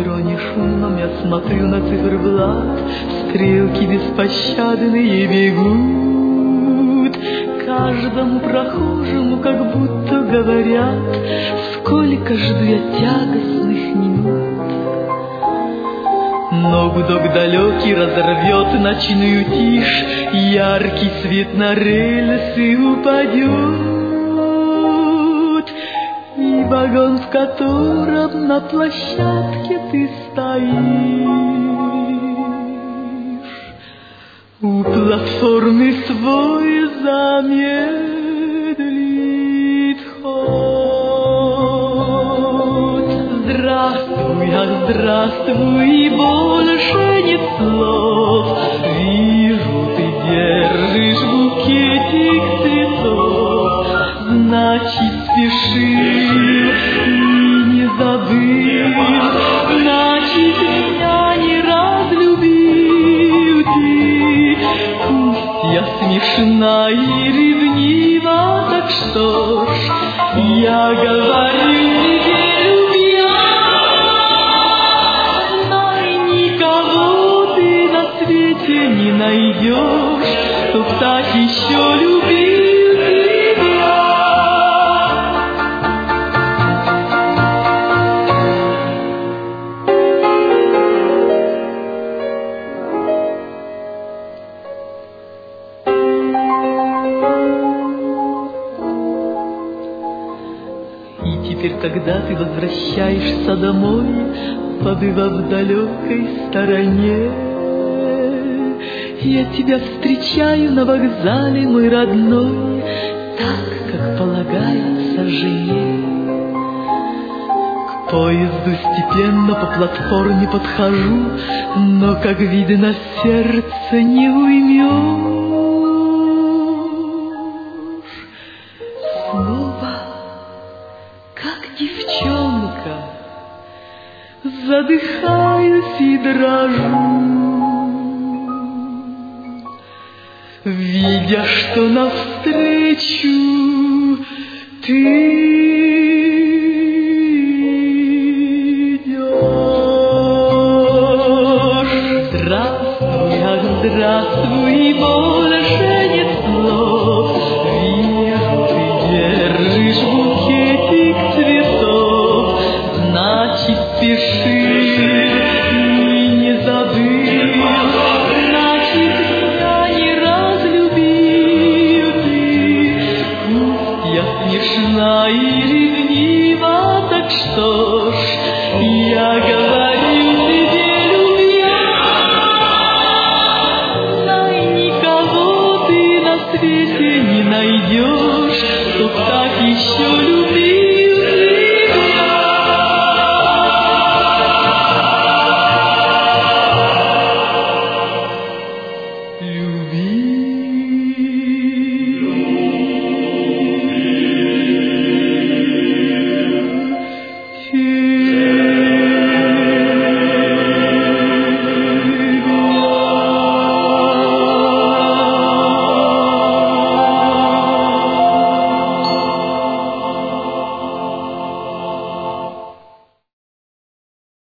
перроне шумном я смотрю на циферблат, стрелки беспощадные бегут. Каждому прохожему как будто говорят, сколько жду я тягостных минут. Но гудок далекий разорвет ночную тишь, яркий свет на рельсы упадет, и вагон, в котором на площадке ты стоишь, у платформы свой замедлит ход. Здравствуй, ах, здравствуй, и больше нет слов. Вижу, ты держишь букетик цветов, значит, спешил и не забыл, значит, меня не разлюбил ты. Пусть я смешна и ревнива, так что ж, я говорю тебе, любя, знай, никого ты на свете не найдешь, кто так еще любил тебя. Теперь, когда ты возвращаешься домой, побывав в далекой стороне, я тебя встречаю на вокзале, мой родной, так, как полагается жене. К поезду степенно по платформе подхожу, но, как видно, сердце не уймешь. Снова, как девчонка, задыхаюсь и дрожу, видя, что навстречу ты идешь. Здравствуй, ах, здравствуй, и больше нет слов. Вижу, ты держишь букетик цветов, значит, спешишь и не забыл, значит, меня не разлюбил ты. Пусть я смешна и ревнива, так что